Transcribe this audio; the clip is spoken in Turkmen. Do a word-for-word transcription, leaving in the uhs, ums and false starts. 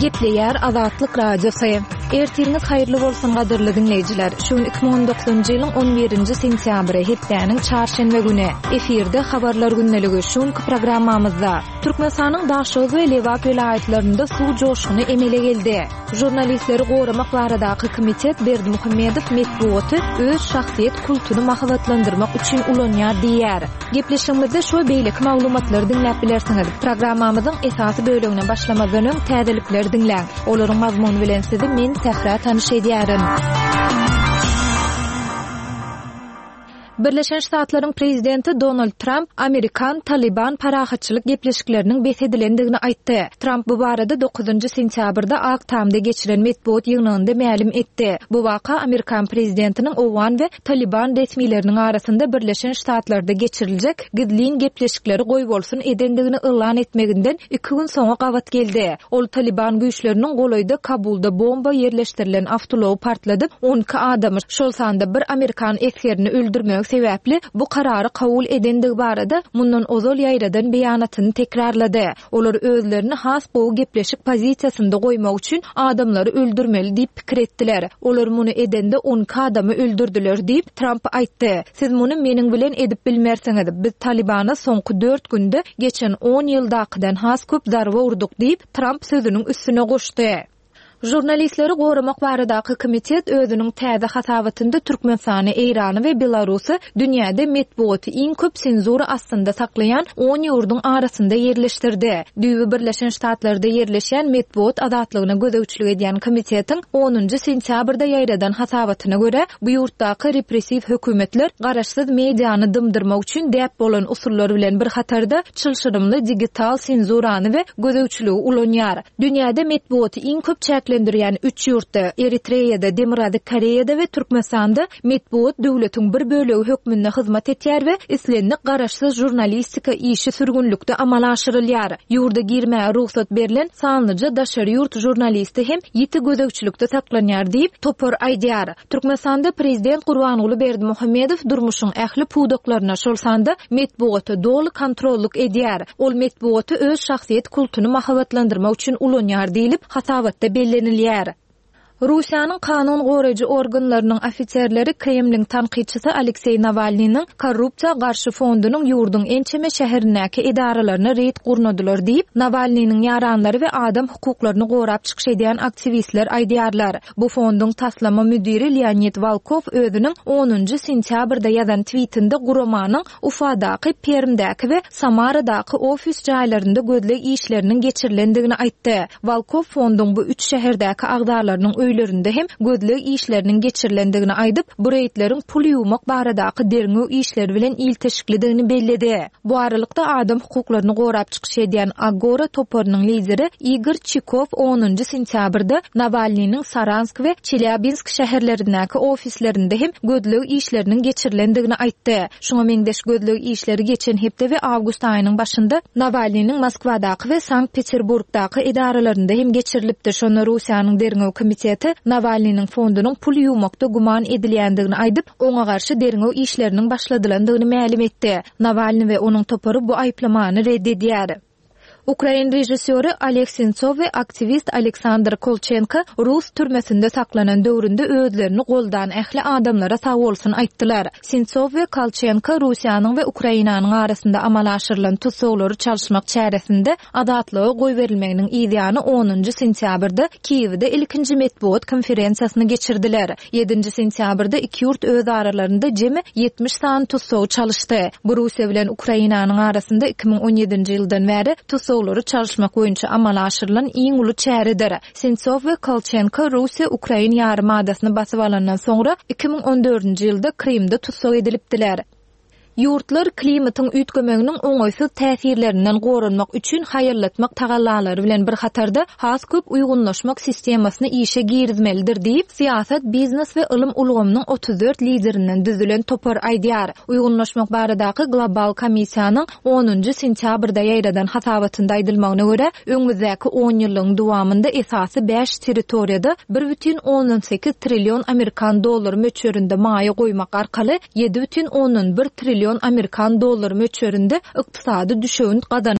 Gepleýär Azatlyk Radiosu. Ertiňiz haýyrly bolsun gadyrly dinleýijiler. Şu iki bin on dokuzunçy ýylyň on birinji sentýabry hepdäniň çarşembe güni efirde habarlar günneligi şunky programmamyzda Türkmenistanyň Daşoz we Lewap vilayetlerinde suw joşuny emele geldi. Jurnalistleri goramak baradaky komitet Berdimuhammedow metbuaty öz şahsiýet kulturyny mahalatlandyrmak üçin ulanýar diýär. Gepleşigimizde şu beýlik maglumatlary dinläp bilersiňiz. Programmamyzyň esasy bölümine başlamadan öň täzelikleri dinläň. Olaryň mazmuny bilen sizi men Tehra tanış edýärim. Birleşen Ştatlaryň prezidenti Donald Trump Amerikan Taliban parahatçylyk gepleşikleriniň behedilendigini aýtdy. Trump bu barada dokuzunçy sentýabrda Aktamda geçiren metbuat ýygnynda ma'lum etdi. Bu waka Amerikan prezidentiniň Owan we Taliban resmiýetleriniň arasynda Birleşen Ştatlarda geçiriljek gizlin gepleşikleri goý bolsun edendigini ılan etmeginden iki gün soňra gawat geldi. Ol Taliban güýçleriniň golaýda Kabulda bomba yerleşdirilen awtolow partladyp on iki adamy, şol sanda bir Amerikan eskerini öldürmek sebäpli bu karary kabul edendigi barada mundan ozal ýaýradan beýanatyny tekrarlady. Olar özlerini has gowy gepleşik pozisiýasynda goýmak üçin adamlary öldürmeli diýip pikir etdiler. Olar muny edende on iki adamy öldürdiler diýip Trump aýtdy. Siz muny meniň bilen edip bilmersiňiz. Biz Talibana soňky dört günde geçen on ýyldakydan has köp zarba urduk diýip Trump sözüniň üstüne goşdy. Jurnalistleri goramak baradaky komitet özüniň täze hasawatynda Türkmenistany, Eýrany we Belarusy dünýäde metbuaty iň köp senzura astynda saklayan on ýurdun arasynda yerleşdirdi. Düýbi Birleşen Ştatlarda yerleşen metbuat azatlygyna gözegçilik edýän komitetiň onunçy sentýabrda ýaýradan hasawatyna görä bu ýurtdaky repressiw hökümetler garaşsyz mediany dymdyrmak üçin däp bolan usullar bilen bir hatarda çylşyrymly digital senzurany we gözegçiligi ulanýar. Dünýäde metbuaty iň köp çäklendirýän üç ýurtda Eritreýada, Demokratik Koreýada we Türkmenistanda metbuat döwletiň bir bölegi hökmünde hyzmat etýär we islenlik garaşsyz jurnalistika işi sürgünlükde amal aşyrylýar. Ýurda girmäge ruhsat berilen sanlyca daşary ýurt jurnalisti hem ýeti gözegçilikde saklanýar diýip topar aýdýar. Türkmenistanda prezident Gurbanuly Berdimuhammedow durmuşyň ähli pudaklaryna şol sanda metbuaty doly kontrollyk edýär. Ol metbuaty öz şahsiýet kulturyny mahabatlandyrmak üçin ulanýar diýilip hasawatda bellenilýär. Rusiýanyň kanun goraýjy organlarynyň ofitserleri Kremliň tanqidçisi Aleksey Navalnyň korrupsiýa garşy fondunyň ýurdun ençeme şäherindäki idaralaryny reýt gurnadylar diýip Navalnyň ýaranlary we adam hukuklaryny gorap çykyş edýän aktivistler aýdýarlar. Bu fonduň taslama müdiri Leonid Volkov özüniň onunçy sentýabrda ýazan tweetinde guramanyň Ufadaky, Permdäki we Samaradaky ofis jaýlarynda gözleg işleriniň geçirilendigini aýtdy. Volkov fonduň bu üç şäherdäki agdarlarynyň öýlerinde hem gözleg işleriniň geçirilendigini aýdyp, bu reýtleriň pul ýuwmak baradaky derňi işleri bilen ilteşiklidigini belledi. Bu aralykda adam hukuklaryny gorap çykyş edýän Agora toparynyň lideri Igor Chikov onunçy sentýabrda Navalnyň Saransk we Chelyabinsk şäherlerindäki ofislerinde hem gözleg işleriniň geçirilendigini aýtdy. Şoňa meňdeş gözleg işleri geçen hepde we awgust aýynyň başynda Navalnyň Moskwadaky we Sankt-Peterburgdaky idaralarynda hem geçirilipdir. Şonu Rusiýanyň derňi komiteti Navalnyň fondunyň pul ýuwmakda guman edilýändigini aýdyp, oňa garşy derňi işleriniň başladylandygyny ma'lum etdi. Navalny we onuň topary bu aýplamany reddedýär. Ukraina rejissöri Oleg Sentsov ve aktivist Aleksandr Kolchenko Rus türmesinde saklanan döwründe özlerini goldan ähli adamlara sag bolsun aýtdylar. Sentsov ve Kolchenko Rusiýanyň we Ukrainanyň arasynda amal aşyrylan tutsawlary çalyşmak çäresinde adatlygy goý berilmeginiň ideýany onunçy sentýabrda Kiýewde ilkinji metbuat konferensiýasyny geçirdiler. ýedinji sentýabrda iki ýurt öz aralarynda jemi ýetmiş san tutsaw çalyşdy. Bu Rusiýa bilen Ukrainanyň arasynda iki bin on ýedinji ýyldan bäri tutsaw Soğları çalışmak boyunca amal aşırılan iň uly çäredir. Sentsov we Kolchenko Rusiýa Ukraina ýarymadasyny basyp alandan soňra iki bin on dördünçi ýylda Krimde tutsak edilipdiler. Ýurtlar klimatyň üýtgemeginiň oňaýsyz täsirlerinden goranmak üçin haýyrlatmak tagallalary bilen bir hatarda has köp uýgunlaşmak sistemasyny işe girizmelidir diýip siýasat, biznes we ilim ulgamynyň otuz dört liderinden düzülen topar aýdýar. Uýgunlaşmak baradaky global komissiýanyň onunçy sentýabrda ýaýradan hasawatynda aýdylmagyna görä, öňümüzdäki on ýylyň dowamynda esasy beş territoriýada bir бүтүn on sekiz trillion Amerikan dollary möçberinde maýa goýmak arkaly yedi бүтүn on bir trillion Amerikan dollary möçberinde ykdysady düşegiň